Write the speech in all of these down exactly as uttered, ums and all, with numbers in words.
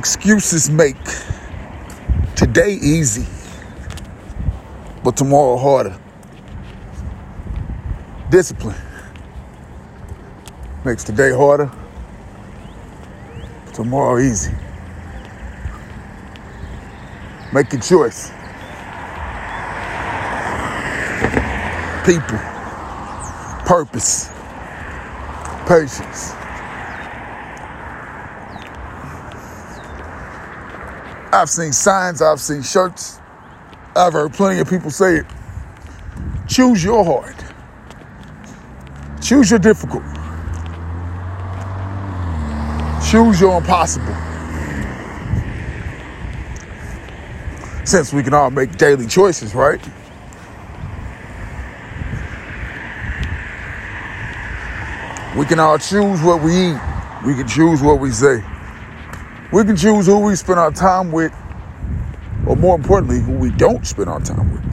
Excuses make today easy, but tomorrow harder. Discipline makes today harder, but tomorrow easy. Make your choice. People, purpose, patience. I've seen signs, I've seen shirts, I've heard plenty of people say it. Choose your hard. Choose your difficult. Choose your impossible. Since we can all make daily choices, right? We can all choose what we eat. We can choose what we say. We can choose who we spend our time with, or more importantly, who we don't spend our time with.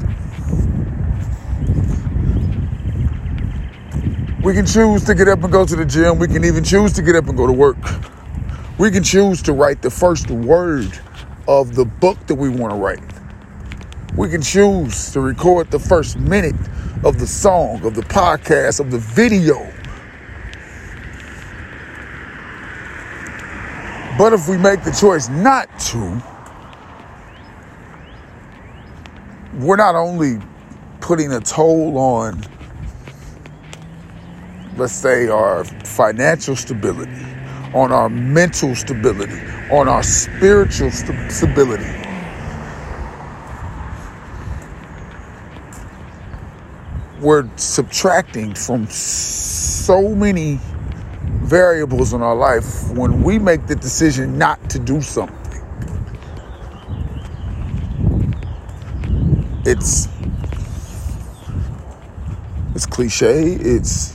We can choose to get up and go to the gym. We can even choose to get up and go to work. We can choose to write the first word of the book that we want to write. We can choose to record the first minute of the song, of the podcast, of the video. But if we make the choice not to, we're not only putting a toll on, let's say, our financial stability, on our mental stability, on our spiritual st- stability. We're subtracting from so many variables in our life when we make the decision not to do something. It's it's cliche, it's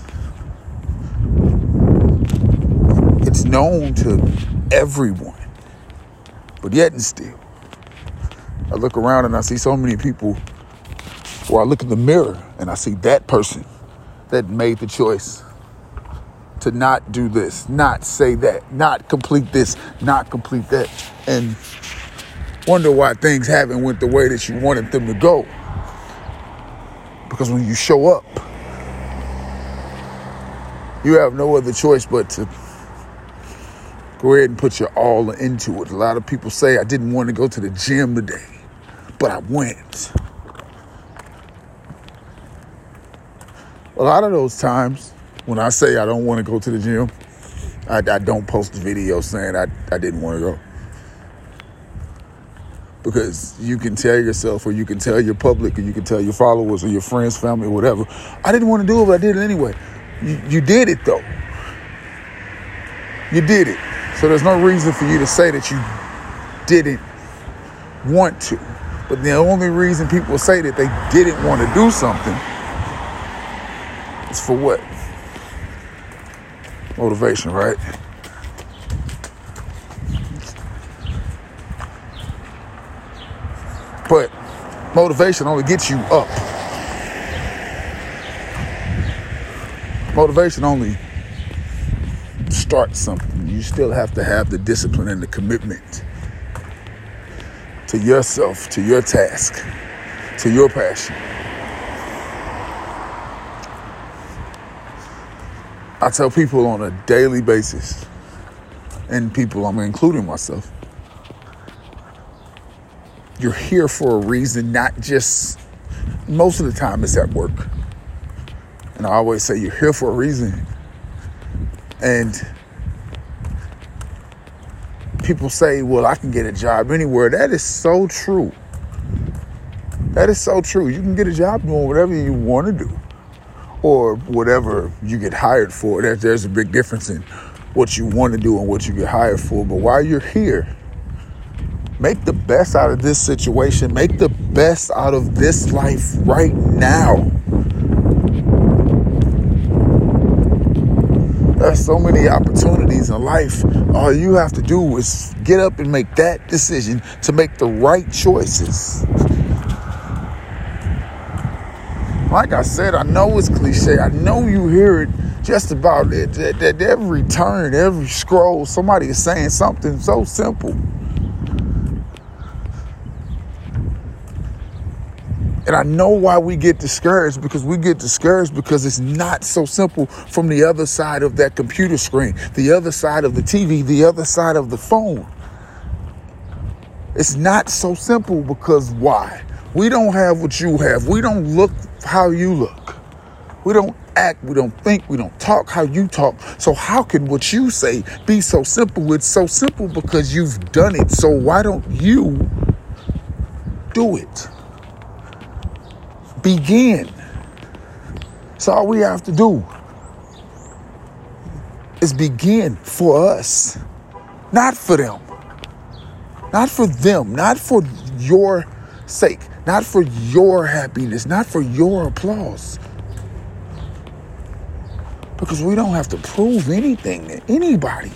it's known to everyone. But yet and still, I look around and I see so many people, or I look in the mirror and I see that person that made the choice to not do this, not say that, not complete this, not complete that, and wonder why things haven't went the way that you wanted them to go. Because when you show up, you have no other choice but to go ahead and put your all into it. A lot of people say, I didn't want to go to the gym today, but I went. A lot of those times, when I say I don't want to go to the gym, I, I don't post a video saying I, I didn't want to go. Because you can tell yourself, or you can tell your public, or you can tell your followers, or your friends, family, or whatever, I didn't want to do it, but I did it anyway. You, you did it, though. You did it. So there's no reason for you to say that you didn't want to. But the only reason people say that they didn't want to do something is for what? Motivation, right? But motivation only gets you up. Motivation only starts something. You still have to have the discipline and the commitment to yourself, to your task, to your passion. I tell people on a daily basis, and people, I'm including myself, you're here for a reason, not just, most of the time it's at work. And I always say you're here for a reason. And people say, well, I can get a job anywhere. That is so true. That is so true. You can get a job doing whatever you want to do, or whatever you get hired for. There, there's a big difference in what you want to do and what you get hired for. But while you're here, make the best out of this situation. Make the best out of this life right now. There's so many opportunities in life. All you have to do is get up and make that decision to make the right choices. Like I said, I know it's cliche. I know you hear it just about it. At every turn, every scroll, somebody is saying something so simple. And I know why we get discouraged, because we get discouraged because it's not so simple from the other side of that computer screen, the other side of the T V, the other side of the phone. It's not so simple because why? We don't have what you have. We don't look how you look. We don't act, we don't think, we don't talk how you talk. So how can what you say be so simple? It's so simple because you've done it. So why don't you do it? Begin. So all we have to do is begin for us, not for them, not for them, not for your sake, not for your happiness, not for your applause. Because we don't have to prove anything to anybody.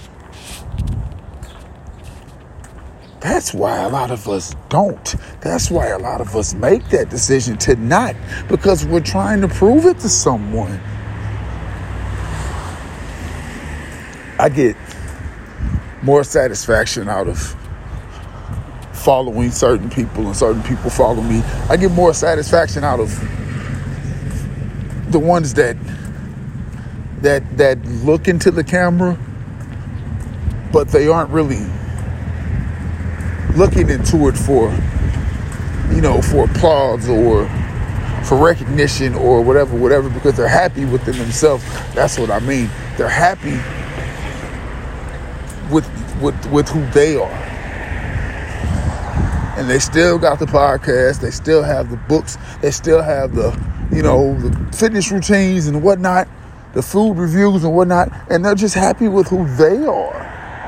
That's why a lot of us don't. That's why a lot of us make that decision to not, because we're trying to prove it to someone. I get more satisfaction out of following certain people and certain people follow me. I get more satisfaction out of the ones that that that look into the camera, but they aren't really looking into it for, you know, for applause or for recognition or whatever, whatever, because they're happy within themselves. That's what I mean. They're happy with with with who they are. And they still got the podcast, they still have the books, they still have the, you know, the fitness routines and whatnot, the food reviews and whatnot, and they're just happy with who they are.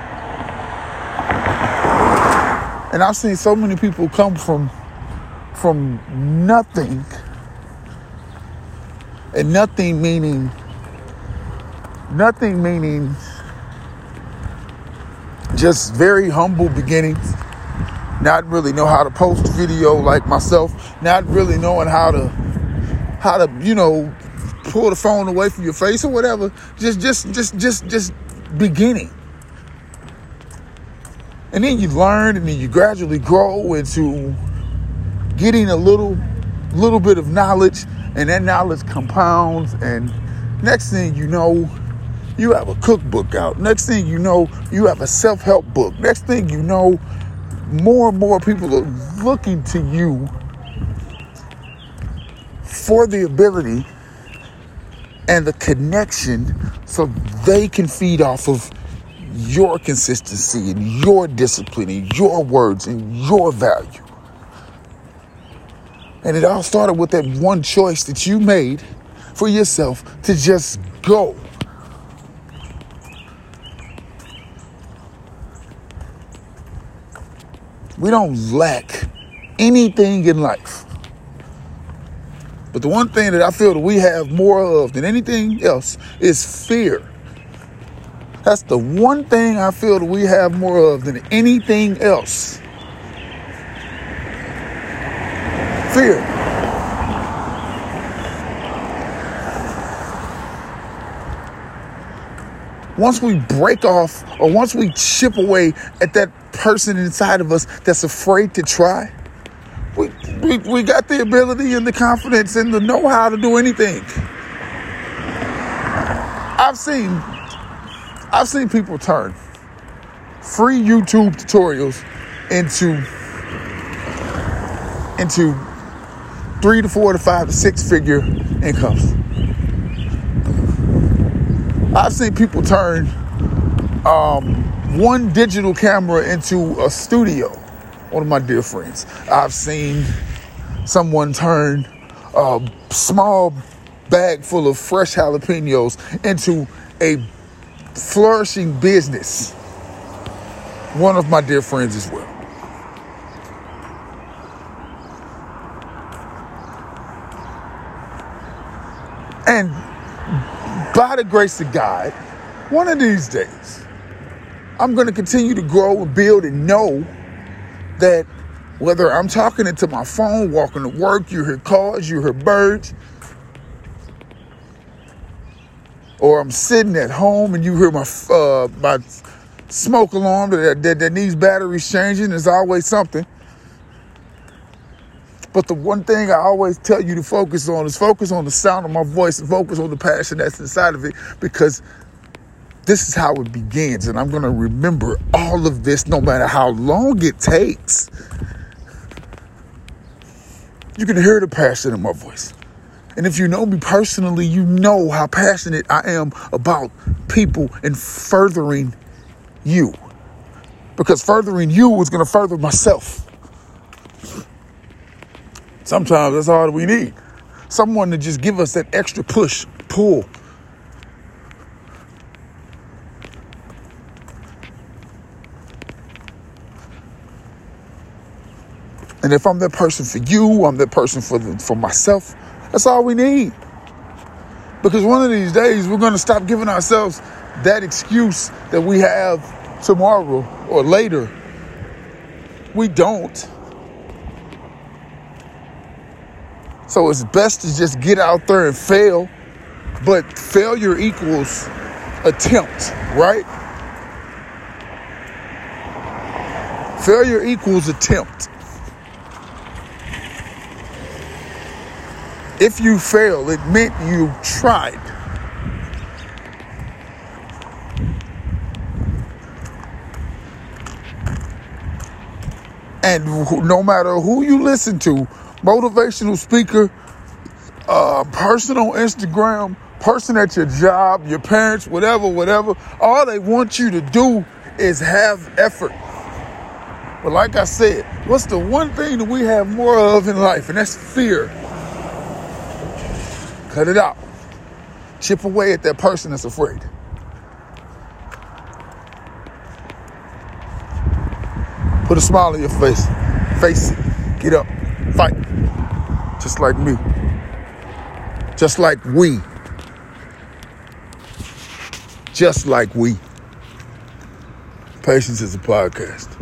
And I've seen so many people come from from nothing, and nothing meaning nothing meaning just very humble beginnings, not really know how to post video like myself, not really knowing how to how to, you know, pull the phone away from your face or whatever, just just just just just beginning. And then you learn, and then you gradually grow into getting a little little bit of knowledge, and that knowledge compounds, and next thing you know, you have a cookbook out. Next thing you know, you have a self-help book. Next thing you know, more and more people are looking to you for the ability and the connection so they can feed off of your consistency and your discipline and your words and your value. And it all started with that one choice that you made for yourself to just go. We don't lack anything in life. But the one thing that I feel that we have more of than anything else is fear. That's the one thing I feel that we have more of than anything else. Fear. Once we break off, or once we chip away at that person inside of us that's afraid to try, we, we, we got the ability and the confidence and the know-how to do anything. I've seen I've seen people turn free YouTube tutorials into into three to four to five to six figure incomes. I've seen people turn um, one digital camera into a studio. One of my dear friends. I've seen someone turn a small bag full of fresh jalapenos into a flourishing business. One of my dear friends as well. And by the grace of God, one of these days, I'm going to continue to grow and build and know that whether I'm talking into my phone, walking to work, you hear cars, you hear birds, or I'm sitting at home and you hear my uh, my smoke alarm that, that, that needs batteries changing. There's always something. But the one thing I always tell you to focus on is focus on the sound of my voice and focus on the passion that's inside of it, because this is how it begins. And I'm going to remember all of this no matter how long it takes. You can hear the passion in my voice. And if you know me personally, you know how passionate I am about people and furthering you. Because furthering you is going to further myself. Sometimes that's all we need. Someone to just give us that extra push, pull. And if I'm that person for you, I'm that person for the, for myself. That's all we need. Because one of these days, we're going to stop giving ourselves that excuse that we have tomorrow or later. We don't. So it's best to just get out there and fail. But failure equals attempt, right? Failure equals attempt. If you fail, it meant you tried. And no matter who you listen to, motivational speaker, uh, person on Instagram, person at your job, your parents, whatever, whatever, all they want you to do is have effort. But like I said, what's the one thing that we have more of in life? And that's fear. Cut it out. Chip away at that person that's afraid. Put a smile on your face. Face it. Get up. Fight. Just like me. Just like we. Just like we. Patience is a podcast.